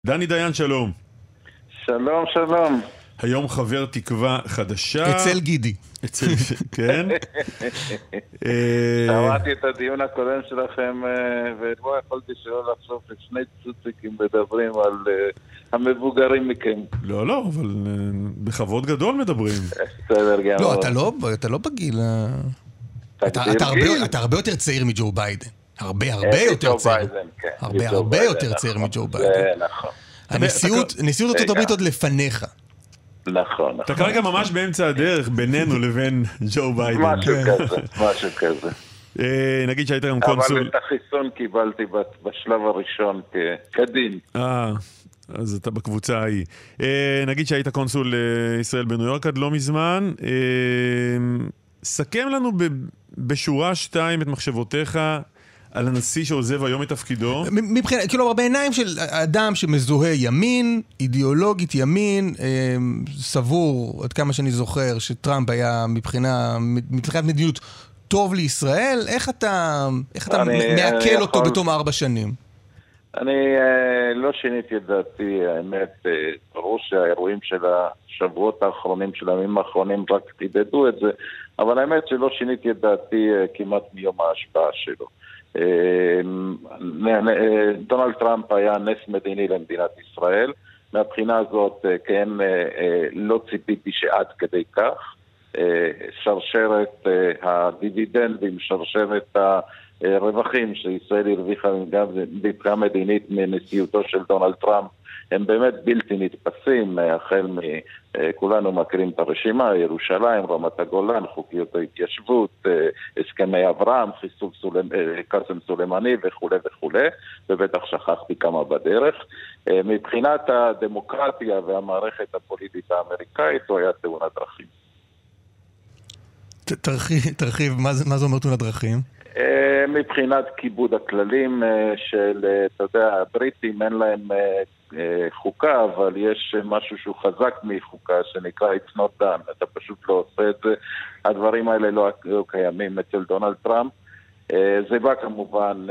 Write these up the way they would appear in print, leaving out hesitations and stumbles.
דני דיין, שלום. שלום, שלום. היום חבר תקווה חדשה. אצל גידי. כן. שמעתי את הדיון הקודם שלכם, ולא יכולתי שלא לחשוב ששני צוציקים מדברים על המבוגרים מכם. לא, לא, אבל בחבוד גדול מדברים. בסדר, גם. לא, אתה לא בגיל... אתה הרבה יותר צעיר מג'ו ביידן. הרבה יותר צעיר. הרבה יותר צעיר מג'ו ביידן. זה נכון. נשיאות ארצות הברית עוד לפניך. נכון. אתה כרגע ממש באמצע הדרך בינינו לבין ג'ו ביידן. משהו כזה. נגיד שהיית גם קונסול... אבל את החיסון קיבלתי בשלב הראשון כדין. אז אתה בקבוצה ההיא. נגיד שהיית קונסול ישראל בניו יורק עד לא מזמן. סכם לנו בשורה 2 את מחשבותיך על הנשיא שעוזב היום את תפקידו. מבחינת, כאילו, בעיניים של אדם שמזוהה ימין, אידיאולוגית ימין, סבור, עד כמה שאני זוכר, שטראמפ היה מבחינת מדיניות טוב לישראל, איך אתה מעכל אותו בתום 4 שנים? אני לא שיניתי את דעתי, האמת, ברור שהאירועים של השבועות האחרונים, של הימים האחרונים, רק חידדו את זה, אבל האמת שלא שיניתי את דעתי כמעט מיום ההשפעה שלו. דונלד טראמפ היה נס מדיני למדינת ישראל, מהבחינה הזאת כן לא ציפיתי שעד כדי כך שרשרת הדיבידנדים, שרשרת הרווחים שישראל הרוויחה מבחינה מדינית מנשיאותו של דונלד טראמפ הם באמת בלתי נתפסים, החל כולנו מכירים את הרשימה, ירושלים, רמת הגולן, חוקיות ההתיישבות, הסכמי אברהם, חיסול קאסם סולימני וכו' וכו', ובטח שכחתי כמה בדרך. מבחינת הדמוקרטיה והמערכת הפוליטית האמריקאית, הוא היה תאונת דרכים. תרחיב, מה זה אומר תאונת דרכים? מבחינת כיבוד הכללים של, אתה יודע, הבריטים אין להם חוקה, אבל יש משהו שהוא חזק מחוקה שנקרא It's not done, אתה פשוט לא עושה את זה. הדברים האלה לא קיימים אצל דונלד טראמפ. זה בא כמובן,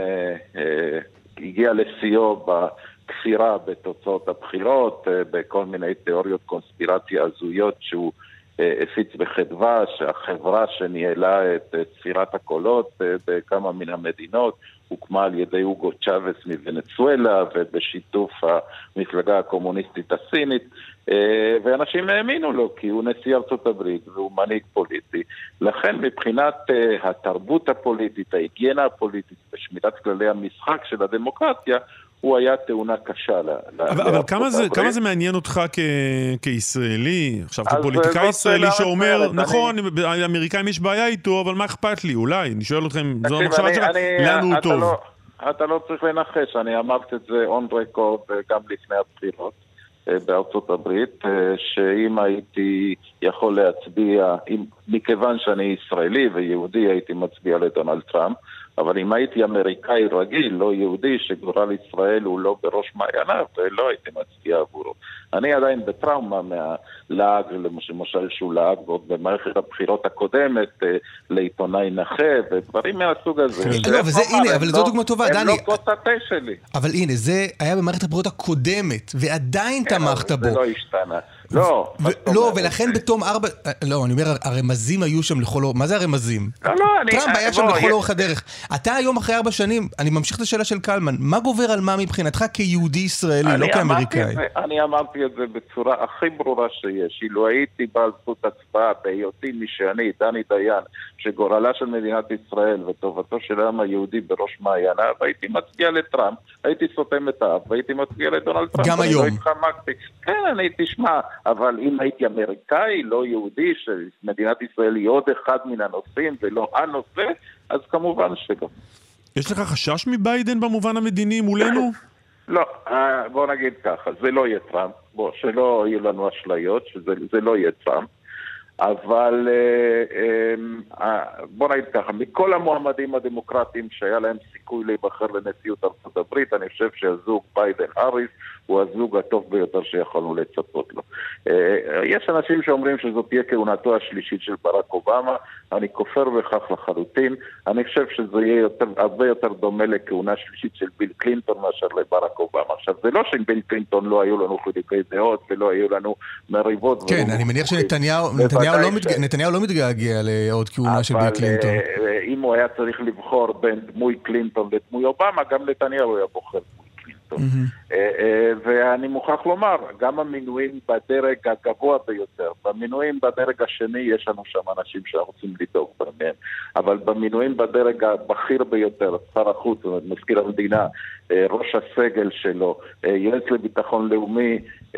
הגיע לשיאו בכפירה בתוצאות הבחירות, בכל מיני תיאוריות קונספירציה הזויות שהוא הפיץ בחדווה, שהחברה שניהלה את ספירת הקולות בכמה מן המדינות הוקמה על ידי אוגו צ'אבס מוונצואלה ובשיתוף המפלגה הקומוניסטית הסינית, ואנשים האמינו לו כי הוא נשיא ארצות הברית והוא מנהיג פוליטי. לכן מבחינת התרבות הפוליטית, ההיגיינה הפוליטית ושמירת כללי המשחק של הדמוקרטיה, הוא היה תאונה קשה. אבל כמה זה מעניין אותך כישראלי, עכשיו כפוליטיקאי ישראלי שאומר, נכון, האמריקאים יש בעיה איתו, אבל מה אכפת לי? אולי, אני שואל אתכם, זו המחשבה שלך, לנו הוא טוב. אתה לא צריך לנחש, אני אמרתי את זה on record גם לפני הבחירות בארצות הברית, שאם הייתי יכול להצביע, מכיוון שאני ישראלי ויהודי, הייתי מצביע לדונלד טראמפ, אבל אם הייתי אמריקאי רגיל, לא יהודי, שגורל ישראל הוא לא בראש מעייניו, לא הייתי מצביע עבורו. אני עדיין בטראומה מהלעג, למשל שהוא לעג עוד במערכת הבחירות הקודמת, לעיתונאי נכה, ודברים מהסוג הזה. לא, וזה, הנה, אבל זו דוגמה טובה, דני. הם לא כוס התה שלי. אבל הנה, זה היה במערכת הבחירות הקודמת, ועדיין תמכת בו. זה לא השתנה. לא, ולכן בתום 4... לא, אני אומר, הרמזים היו שם לכל אורך... מה זה הרמזים? טראמפ היה שם לכל אורך הדרך. אתה היום אחרי 4 שנים, אני ממשיך את השאלה של קלמן, מה גובר על מה מבחינתך כיהודי ישראלי, לא כאמריקאי? אני אמרתי את זה בצורה הכי ברורה שיש. אילו הייתי בעל זכות הצבעה בהיותי מי שאני, דני דיין, שגורלה של מדינת ישראל וטובתו של העם היהודי בראש מעייניו, הייתי מצביע לטראמפ, הייתי סותם את האף, והייתי מצביע לדונלד טראמפ. גם היום. כן, אני תשמע, אבל אם הייתי אמריקאי, לא יהודי, שמדינת ישראל היא עוד אחד מן הנושאים ולא הנושא, אז כמובן שגם. יש לך חשש מביידן במובן המדיני מולנו? לא, בוא נגיד ככה, זה לא יהיה טראמפ, שלא יהיו לנו אשליות, שזה לא יהיה טראמפ, אבל בוא נגיד ככה, מכל המועמדים הדמוקרטיים שהיה להם סיכוי להיבחר לנשיאות ארצות הברית. אני חושב שהזוג ביידן-האריס הוא הזוג הטוב ביותר שיכולנו לצפות לו. יש אנשים שאומרים שזאת תהיה כהונתו השלישית של ברק אובמה, אני כופר בכך לחלוטין. אני חושב שזה יהיה הרבה יותר דומה לכהונה שלישית של ביל קלינטון מאשר לברק אובמה. עכשיו, זה לא שעם ביל קלינטון לא היו לנו חילוקי דעות ולא היו לנו מריבות. כן, אני מניח שנתניהו לא מתגעגע לעוד כהונה של ביל קלינטון. אם הוא היה צריך לבחור בין דמוי קלינטון לדמוי אובמה, גם נתניהו היה בוחר דמוי קלינטון. ואני מוכרח לומר, גם המינויים בדרג הגבוה ביותר, במינויים בדרג השני יש לנו שם אנשים שרוצים לדאוג בהם, אבל במינויים בדרג הבכיר ביותר, שר החוץ, מזכיר המדינה, ראש הסגל שלו, יועץ לביטחון לאומי,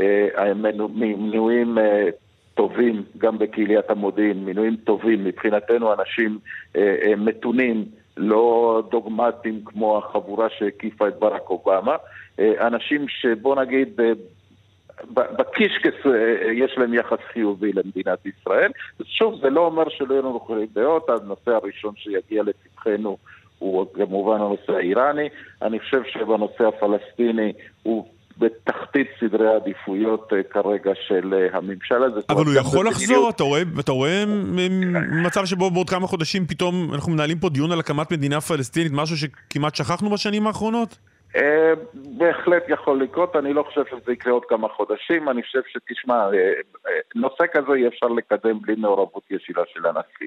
מינויים טובים גם בקהיליית המודיעין, מינויים טובים, מבחינתנו אנשים מתונים, לא דוגמטיים כמו החבורה שהקיפה את ברק אובמה, אנשים שבוא נגיד בקישקס יש להם יחס חיובי למדינת ישראל. שוב, זה לא אומר שלא יהיו לנו חילוקי דעות. הנושא הראשון שיגיע לפתחנו הוא כמובן הנושא האיראני. אני חושב שבנושא הפלסטיני הוא בתחתית סדרי העדיפויות כרגע של הממשל הזה. אבל הוא יכול לחזור, אתה רואה מצב שבו בעוד כמה חודשים פתאום אנחנו מנהלים פה דיון על הקמת מדינה פלסטינית, משהו שכמעט שכחנו בשנים האחרונות? בהחלט יכול לקרות, אני לא חושב שזה יקרה עוד כמה חודשים, אני חושב שתשמע, נושא כזה אי אפשר לקדם בלי מעורבות ישירה של הנשיא.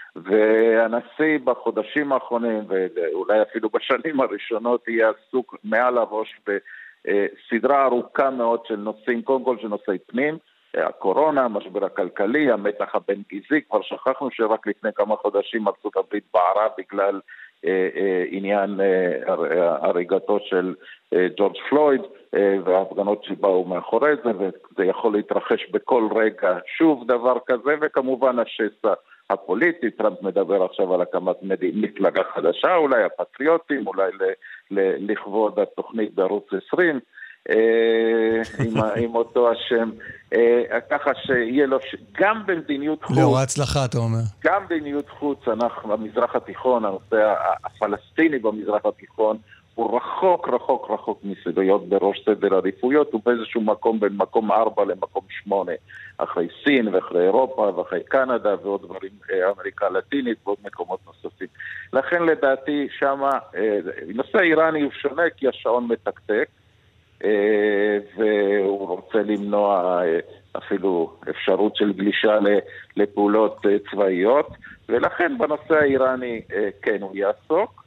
והנשיא בחודשים האחרונים, ואולי אפילו בשנים הראשונות, יהיה עסוק מעל הראש בסדרה ארוכה מאוד של נושאים, קודם כל של נושאי פנים, הקורונה, המשבר הכלכלי, המתח הבין-גזעי, כבר שכחנו שרק לפני כמה חודשים ארצות הברית בערה בגלל עניין הריגתו של ג'ורג' פלויד וההפגנות שבאו מאחורי זה, וזה יכול להתרחש בכל רגע שוב דבר כזה, וכמובן השסע הפוליטי. טראמפ מדבר עכשיו על הקמת מפלגה חדשה, אולי הפטריוטים, אולי לכבוד התוכנית בערוץ 20 עם אותו השם, ככה שיהיה לו גם במדיניות חוץ, לא הצלחה אתה אומר, גם במדיניות חוץ, אנחנו במזרח התיכון, הנושא הפלסטיני במזרח התיכון הוא רחוק מסדריות בראש סדר העדיפויות, הוא באיזשהו מקום בין מקום 4 למקום 8, אחרי סין ואחרי אירופה ואחרי קנדה ועוד דברים, אמריקה הלטינית ועוד מקומות נוספים. לכן לדעתי שמה נושא האיראני הוא שונה כי השעון מתקתק, והוא רוצה למנוע אפילו אפשרות של גלישה לפעולות צבאיות, ולכן בנושא האיראני כן הוא יעסוק.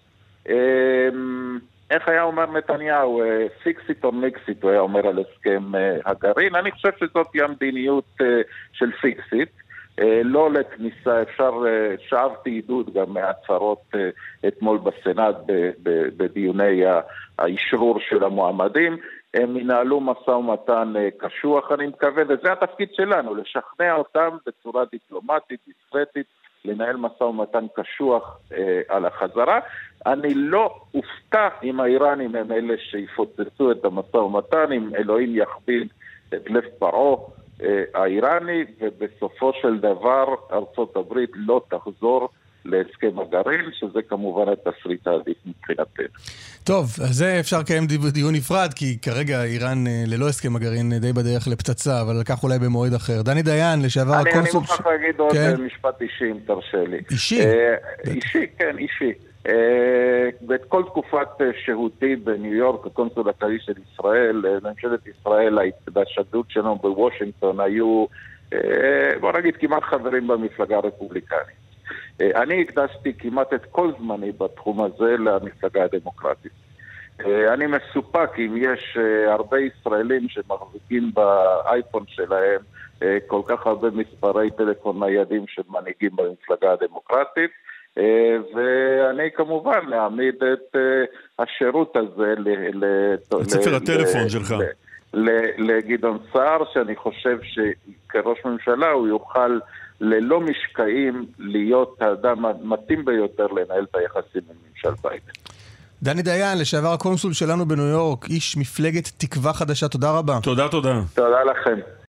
איך היה אומר נתניהו, fix it or mix it, הוא היה אומר על הסכם הגרעין. אני חושב שזאת היא המדיניות של fix it, לא לכניסה. שאבתי עידוד גם מהצהרות אתמול בסנאט בדיוני האישרור של המועמדים. הם ינהלו משא ומתן קשוח, אני מקווה, וזה התפקיד שלנו, לשכנע אותם בצורה דיפלומטית, דיסקרטית, לנהל משא ומתן קשוח על החזרה. אני לא אופתע אם האיראנים הם אלה שיפוצצו את המשא ומתן, אם אלוהים יכביד את לב פרעה האיראני, ובסופו של דבר ארצות הברית לא תחזור להסכם הגרעין, שזה כמובן התסריט העדיף מבחינתנו. טוב, אז זה אפשר לקיים דיון נפרד, כי כרגע איראן ללא הסכם הגרעין די בדרך לפצצה, אבל לקח אולי במועד אחר. דני דיין, לשעבר הקונסול... אני מוכרח להגיד עוד משפט אישי, אם תרשה לי. אישי? אישי, כן, אישי. ואת כל תקופת שהותי בניו יורק, הקונסול הכללי של ישראל, ממשלת ישראל, בשגרירות שלנו בוושינגטון, היו, בוא נגיד, כמעט חברים במפלגה הרפובליקנית. אני הקדשתי כמעט את כל זמני בתחום הזה למפלגה הדמוקרטית. אני מסופק אם יש הרבה ישראלים שמחזיקים באייפון שלהם כל כך הרבה מספרי טלפון ניידים של מנהיגים במפלגה הדמוקרטית, ואני כמובן להעמיד את השירות הזה את ספר הטלפון שלך לגדעון סער, שאני חושב שכראש ממשלה הוא יוכל ללא משקעים להיות האדם המתאים ביותר לנהל את היחסים עם ממשל ביידן. דני דיין, לשעבר הקונסול שלנו בניו יורק, איש מפלגת תקווה חדשה, תודה רבה. תודה. תודה לכם.